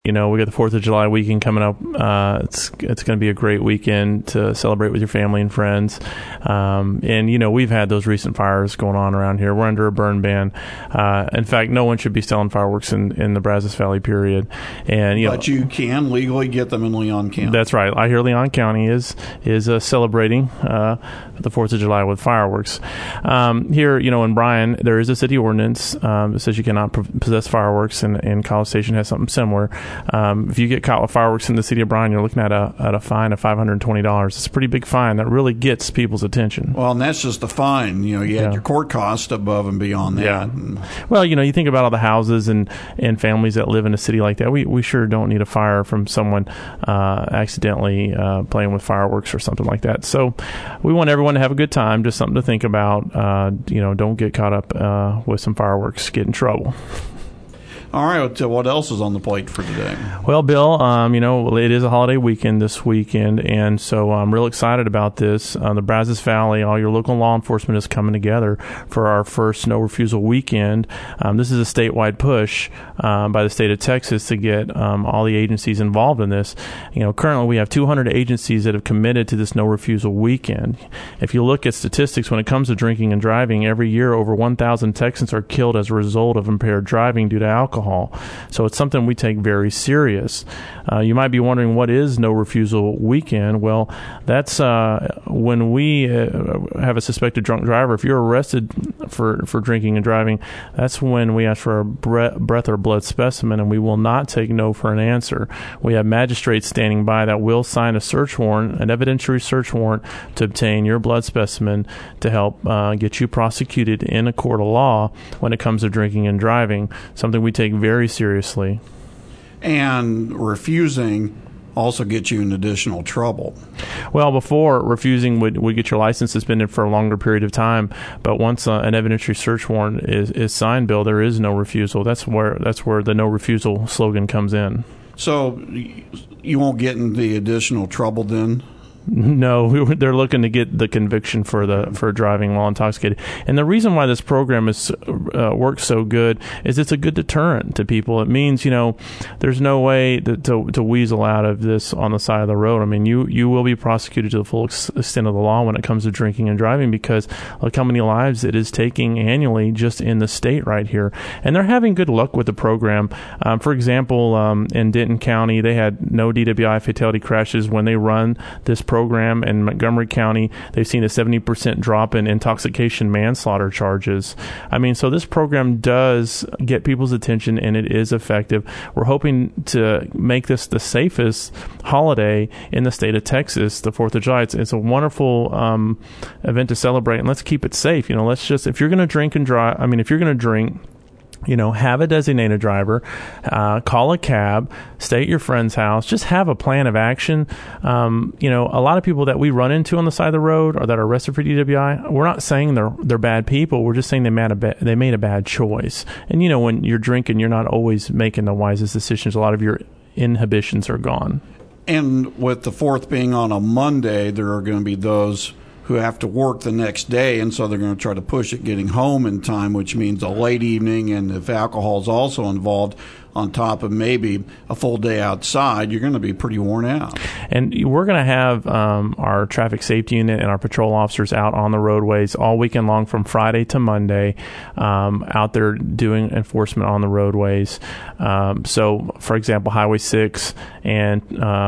We got the 4th of July weekend coming up. It's going to be a great weekend to celebrate with your family and friends. And we've had those recent fires going on around here. We're under a burn ban. In fact, no one should be selling fireworks in the Brazos Valley, period. And but you can legally get them in Leon County. That's right. I hear Leon County is celebrating the 4th of July with fireworks. Here, in Bryan, there is a city ordinance that says you cannot possess fireworks, and College Station has something similar. If you get caught with fireworks in the city of Bryan, you're looking at a fine of $520. It's a pretty big fine that really gets people's attention. Well, and that's just the fine. You had your court cost above and beyond that. Yeah. Well, you think about all the houses and families that live in a city like that. We sure don't need a fire from someone accidentally playing with fireworks or something like that. So we want everyone to have a good time, just something to think about. Don't get caught up with some fireworks, get in trouble. All right, what else is on the plate for today? Well, Bill, it is a holiday weekend this weekend, and so I'm real excited about this. The Brazos Valley, all your local law enforcement is coming together for our first No Refusal weekend. This is a statewide push by the state of Texas to get all the agencies involved in this. Currently we have 200 agencies that have committed to this No Refusal weekend. If you look at statistics when it comes to drinking and driving, every year over 1,000 Texans are killed as a result of impaired driving due to alcohol. So it's something we take very serious. You might be wondering, what is No Refusal weekend? Well, that's when we have a suspected drunk driver. If you're arrested for drinking and driving, that's when we ask for a breath or blood specimen, and we will not take no for an answer. We have magistrates standing by that will sign a search warrant, an evidentiary search warrant, to obtain your blood specimen to help get you prosecuted in a court of law when it comes to drinking and driving, something we take very seriously. And refusing also gets you in additional trouble. Well, before, refusing would get your license suspended for a longer period of time, but once an evidentiary search warrant is signed, Bill, there is no refusal. That's where the No Refusal slogan comes in. So you won't get in the additional trouble then? No, they're looking to get the conviction for driving while intoxicated. And the reason why this program works so good is it's a good deterrent to people. It means, there's no way to weasel out of this on the side of the road. I mean, you will be prosecuted to the full extent of the law when it comes to drinking and driving, because look how many lives it is taking annually just in the state right here. And they're having good luck with the program. For example, in Denton County, they had no DWI fatality crashes when they run this program. In Montgomery County, they've seen a 70% drop in intoxication manslaughter charges. I mean, so this program does get people's attention, and it is effective. We're hoping to make this the safest holiday in the state of Texas, the 4th of July. It's a wonderful event to celebrate, and let's keep it safe. If you're going to drink and drive, if you're going to drink, have a designated driver, call a cab, stay at your friend's house, just have a plan of action. A lot of people that we run into on the side of the road or that are arrested for DWI, we're not saying they're bad people. We're just saying they made a bad choice. And, when you're drinking, you're not always making the wisest decisions. A lot of your inhibitions are gone. And with the 4th being on a Monday, there are going to be those who have to work the next day, and so they're going to try to push it getting home in time, which means a late evening, and if alcohol is also involved, on top of maybe a full day outside, you're going to be pretty worn out. And we're going to have our traffic safety unit and our patrol officers out on the roadways all weekend long from Friday to Monday, out there doing enforcement on the roadways. So, for example, Highway 6 and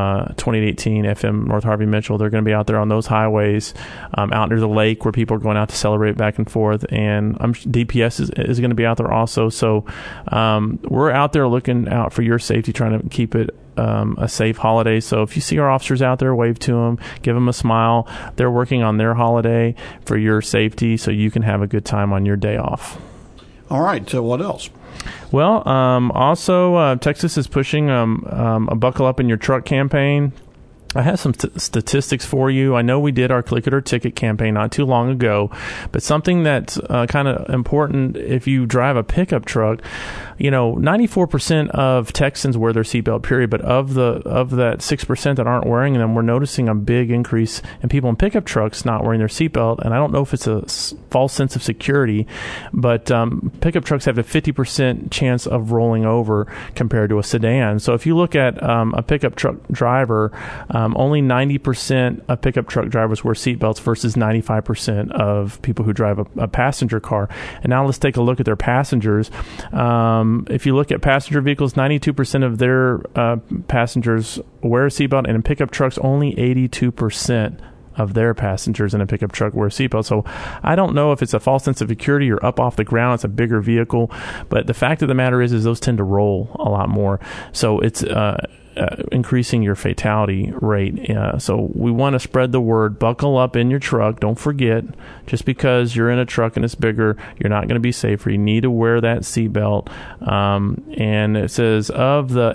2818 FM North Harvey Mitchell, they're going to be out there on those highways, out near the lake where people are going out to celebrate back and forth. And DPS is going to be out there also. So we're out there looking out for your safety, trying to keep it a safe holiday. So if you see our officers out there, wave to them, give them a smile. They're working on their holiday for your safety so you can have a good time on your day off. All right. So what else? Well, also Texas is pushing a Buckle Up in Your Truck campaign. I have some statistics for you. I know we did our Click It or Ticket campaign not too long ago, but something that's kind of important if you drive a pickup truck, 94% of Texans wear their seatbelt, period. But of that 6% that aren't wearing them, we're noticing a big increase in people in pickup trucks not wearing their seatbelt. And I don't know if it's a false sense of security, but pickup trucks have a 50% chance of rolling over compared to a sedan. So if you look at a pickup truck driver, only 90% of pickup truck drivers wear seatbelts versus 95% of people who drive a passenger car. And now let's take a look at their passengers. If you look at passenger vehicles, 92% of their passengers wear a seatbelt, and in pickup trucks, only 82% of their passengers in a pickup truck wear a seatbelt. So I don't know if it's a false sense of security or up off the ground. It's a bigger vehicle. But the fact of the matter is those tend to roll a lot more. So it's increasing your fatality rate. So we want to spread the word. Buckle up in your truck. Don't forget, just because you're in a truck and it's bigger, you're not going to be safer. You need to wear that seatbelt. And it says of the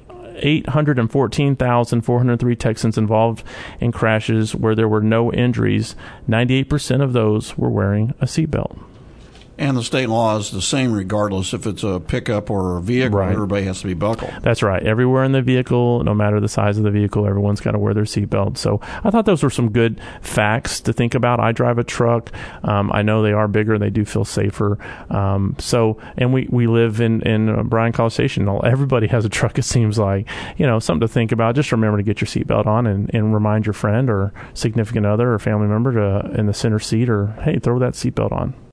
814,403 Texans involved in crashes where there were no injuries, 98% of those were wearing a seatbelt. And the state law is the same regardless if it's a pickup or a vehicle. Right. Everybody has to be buckled. That's right. Everywhere in the vehicle, no matter the size of the vehicle, everyone's got to wear their seatbelt. So I thought those were some good facts to think about. I drive a truck. I know they are bigger. They do feel safer. And we live in Bryan College Station. Everybody has a truck, it seems like. Something to think about. Just remember to get your seatbelt on and remind your friend or significant other or family member in the center seat, or, hey, throw that seatbelt on.